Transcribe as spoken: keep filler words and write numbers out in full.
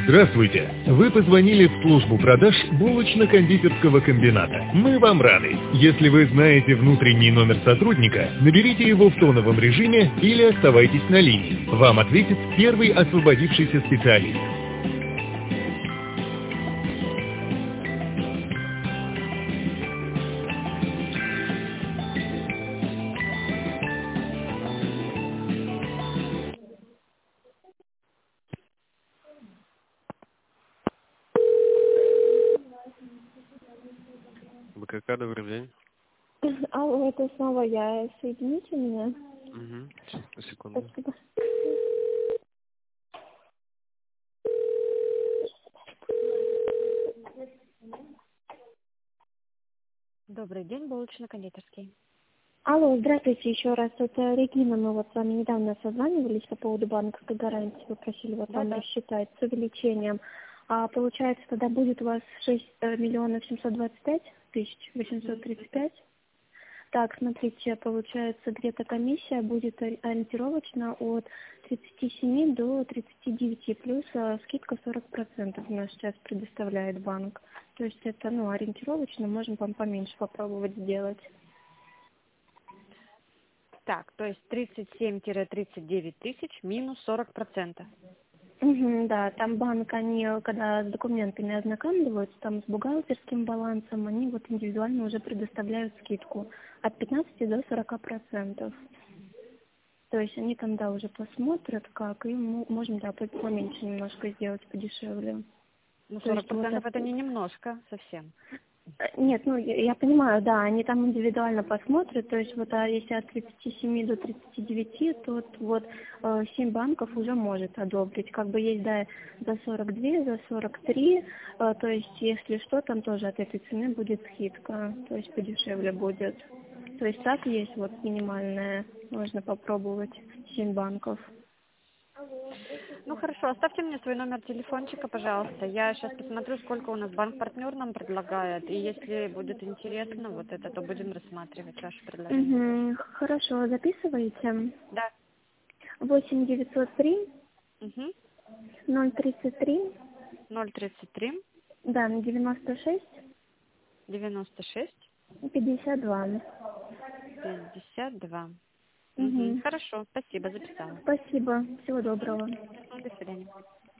Здравствуйте! Вы позвонили в службу продаж булочно-кондитерского комбината. Мы вам рады. Если вы знаете внутренний номер сотрудника, наберите его в тоновом режиме или оставайтесь на линии. Вам ответит первый освободившийся специалист. БКК, добрый день. Алло, это снова я. Соедините меня? Угу. Секунду. Спасибо. Добрый день, булочно-кондитерский. Алло, здравствуйте еще раз. Это Регина. Мы вот с вами недавно созванивались по поводу банковской гарантии. Вы просили вот Да, вам да. рассчитать с увеличением. А получается, тогда будет у вас шесть миллионов семьсот двадцать пять тысяч восемьсот тридцать пять. Так, смотрите, получается, где-то комиссия будет ори- ориентировочно от тридцати семи до тридцати девяти, плюс а, скидка сорок процентов у нас сейчас предоставляет банк. То есть это, ну, ориентировочно, можем вам поменьше попробовать сделать. Так, то есть тридцать семь — тридцать девять тысяч минус сорок процентов. Мгм, да, там банк, они, когда с документами ознакомливаются, там с бухгалтерским балансом, они вот индивидуально уже предоставляют скидку от пятнадцати до сорока процентов. То есть они там, да, уже посмотрят, как, и мы можем, да, по- поменьше немножко сделать, подешевле. Ну, То сорок есть вот процентов это это- не немножко совсем. Э, Нет, ну я, я понимаю, да, они там индивидуально посмотрят, то есть вот а если от тридцати семи до тридцати девяти, то вот э, семь банков уже может одобрить. Как бы есть, да, за сорок два, за сорок три, э, то есть если что, там тоже от этой цены будет скидка, то есть подешевле будет. То есть так есть вот минимальная, можно попробовать семь банков. Ну, хорошо, оставьте мне свой номер телефончика, пожалуйста. Я сейчас посмотрю, сколько у нас банк-партнер нам предлагает. И если будет интересно вот это, то будем рассматривать ваше предложение. Угу, хорошо, записывайте. Да. восемь девятьсот три Угу. ноль тридцать три. ноль тридцать три Да, на девяносто шесть девяносто шесть пятьдесят два. пятьдесят два. Угу. Угу. Хорошо, спасибо, записала. Спасибо. Всего доброго. Ну, до свидания.